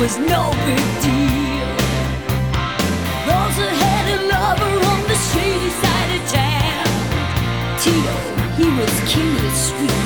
was no big deal. Those that had a lover on the shady side of town, Tito, he was king of the street.